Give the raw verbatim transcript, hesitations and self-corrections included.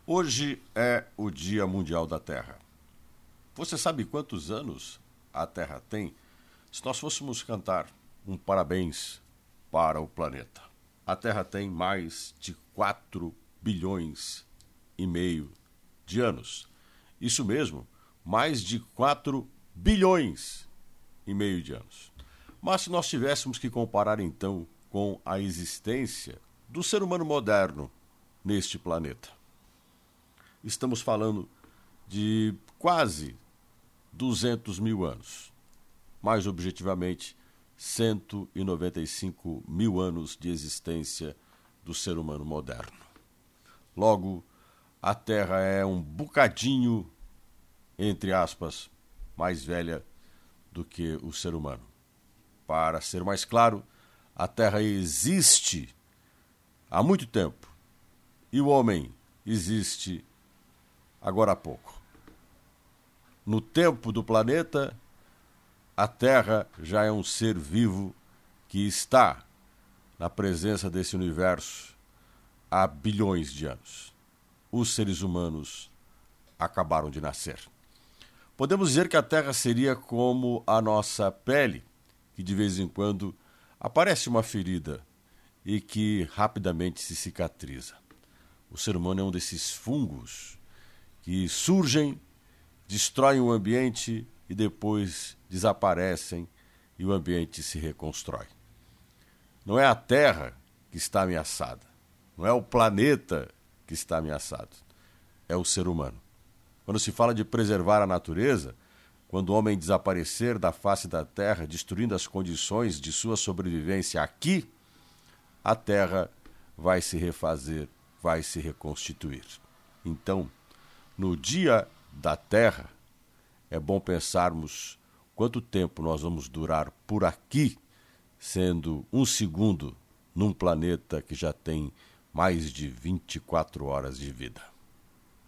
Hoje é o Dia Mundial da Terra. Você sabe quantos anos a Terra tem? Se nós fôssemos cantar um parabéns para o planeta. A Terra tem mais de quatro bilhões e meio de anos. Isso mesmo, mais de quatro bilhões e meio de anos. Mas se nós tivéssemos que comparar então com a existência do ser humano moderno neste planeta, estamos falando de quase duzentos mil anos. Mais objetivamente, cento e noventa e cinco mil anos de existência do ser humano moderno. Logo, a Terra é um bocadinho, entre aspas, mais velha do que o ser humano. Para ser mais claro, a Terra existe há muito tempo e o homem existe agora há pouco. No tempo do planeta, a Terra já é um ser vivo que está na presença desse universo há bilhões de anos. Os seres humanos acabaram de nascer. Podemos dizer que a Terra seria como a nossa pele, que de vez em quando aparece uma ferida e que rapidamente se cicatriza. O ser humano é um desses fungos que surgem, destroem o ambiente e depois desaparecem e o ambiente se reconstrói. Não é a Terra que está ameaçada, não é o planeta que está ameaçado, é o ser humano. Quando se fala de preservar a natureza, quando o homem desaparecer da face da Terra, destruindo as condições de sua sobrevivência aqui, a Terra vai se refazer, vai se reconstituir. Então, no Dia da Terra, é bom pensarmos quanto tempo nós vamos durar por aqui, sendo um segundo num planeta que já tem mais de vinte e quatro horas de vida.